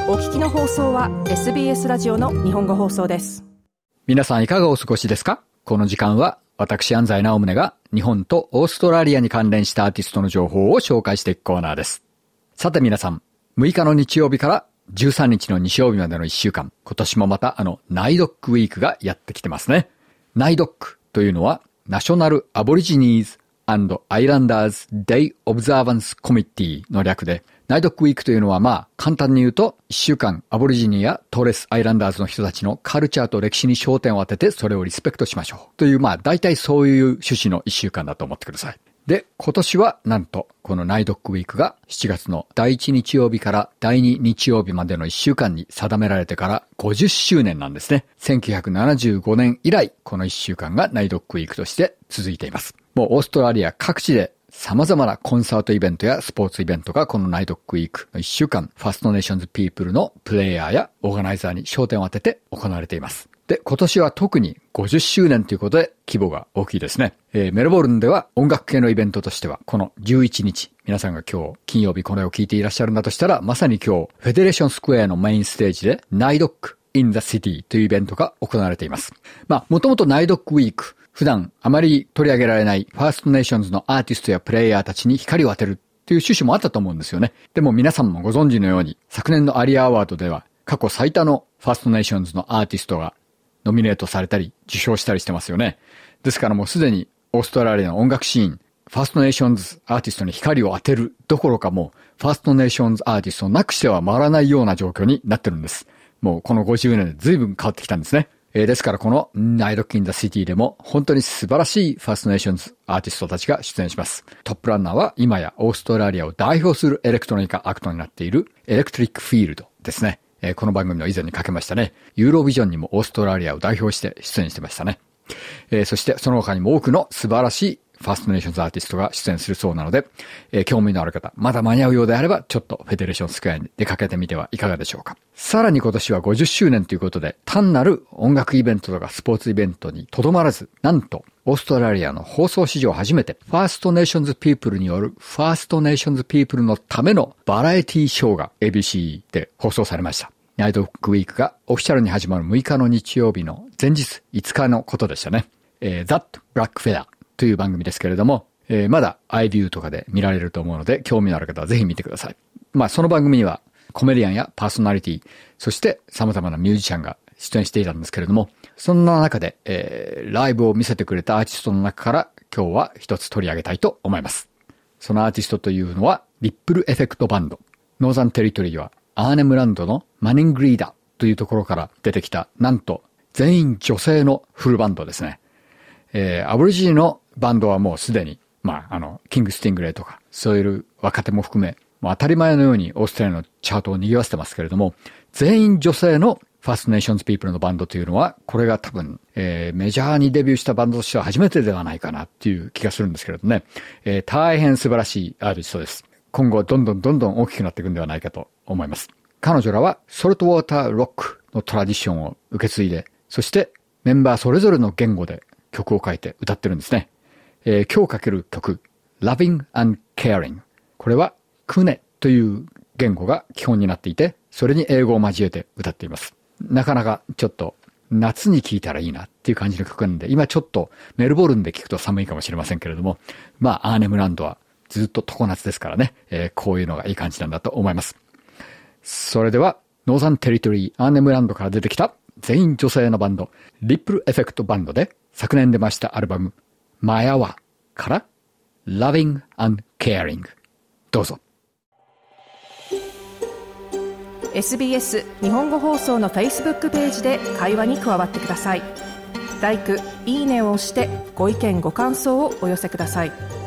お聞きの放送は SBS ラジオの日本語放送です。 皆さんいかがお過ごしですか？この時間は私安西直宗が日本とオーストラリアに関連したアーティストの情報を紹介していくコーナーです。さて皆さん、6日の日曜日から13日の日曜日までの1週間、今年もまたナイドックウィークがやってきてますね。ナイドックというのはナショナルアボリジニーズ&アイランダーズ・デイ・オブザーバンス・コミッティの略で、ナイドックウィークというのは簡単に言うと1週間アボリジニやトーレスアイランダーズの人たちのカルチャーと歴史に焦点を当ててそれをリスペクトしましょうという大体そういう趣旨の1週間だと思ってください。で、今年はなんとこのナイドックウィークが7月の第1日曜日から第2日曜日までの1週間に定められてから50周年なんですね。1975年以来この1週間がナイドックウィークとして続いています。もうオーストラリア各地で様々なコンサートイベントやスポーツイベントがこのナイドックウィークの1週間、ファーストネーションズピープルのプレイヤーやオーガナイザーに焦点を当てて行われています。で、今年は特に50周年ということで規模が大きいですね。メルボルンでは音楽系のイベントとしてはこの11日、皆さんが今日金曜日これを聞いていらっしゃるんだとしたら、まさに今日フェデレーションスクエアのメインステージでナイドックインザシティというイベントが行われています。もともとナイドックウィーク、普段あまり取り上げられないファーストネーションズのアーティストやプレイヤーたちに光を当てるという趣旨もあったと思うんですよね。でも皆さんもご存知のように、昨年のアリアアワードでは過去最多のファーストネーションズのアーティストがノミネートされたり受賞したりしてますよね。ですからもうすでにオーストラリアの音楽シーン、ファーストネーションズアーティストに光を当てるどころかもうファーストネーションズアーティストなくしては回らないような状況になってるんです。もうこの50年で随分変わってきたんですね。ですからこのナイドックインザシティでも本当に素晴らしいファーストネーションズアーティストたちが出演します。トップランナーは今やオーストラリアを代表するエレクトロニカアクトになっているエレクトリックフィールドですね。この番組の以前にかけましたね。ユーロビジョンにもオーストラリアを代表して出演してましたね。そしてその他にも多くの素晴らしいファーストネーションズアーティストが出演するそうなので、興味のある方、まだ間に合うようであれば、ちょっとフェデレーションスクエアに出かけてみてはいかがでしょうか。さらに今年は50周年ということで、単なる音楽イベントとかスポーツイベントにとどまらず、なんと、オーストラリアの放送史上初めて、ファーストネーションズピープルによるファーストネーションズピープルのためのバラエティショーが ABC で放送されました。ナイドックウィークがオフィシャルに始まる6日の日曜日の前日5日のことでしたね。That Black Feather という番組ですけれども、まだ iView とかで見られると思うので、興味のある方はぜひ見てください。その番組にはコメディアンやパーソナリティ、そして様々なミュージシャンが出演していたんですけれども、そんな中で、ライブを見せてくれたアーティストの中から今日は一つ取り上げたいと思います。そのアーティストというのはリップルエフェクトバンド。ノーザンテリトリーはアーネムランドのマニングリーダというところから出てきた、なんと全員女性のフルバンドですね。アボリジニのバンドはもうすでに、キングスティングレイとか、そういう若手も含め、もう当たり前のようにオーストラリアのチャートを賑わせてますけれども、全員女性のファーストネーションズピープルのバンドというのは、これが多分、メジャーにデビューしたバンドとしては初めてではないかなっていう気がするんですけれどね。大変素晴らしいアーティストです。今後どんどん大きくなっていくんではないかと思います。彼女らはソルトウォーターロックのトラディションを受け継いで、そしてメンバーそれぞれの言語で曲を書いて歌ってるんですね。今日かける曲 Loving and Caring、 これはクネという言語が基本になっていて、それに英語を交えて歌っています。なかなかちょっと夏に聴いたらいいなっていう感じの曲なんで、今ちょっとメルボルンで聴くと寒いかもしれませんけれども、アーネムランドはずっと常夏ですからね、こういうのがいい感じなんだと思います。それではノーザンテリトリーアーネムランドから出てきた全員女性のバンドリップルエフェクトバンドで、昨年出ましたアルバムマヤワから Loving and Caring、 どうぞ。 SBS 日本語放送の Facebook ページで会話に加わってください。LIKE、いいねを押してご意見ご感想をお寄せください。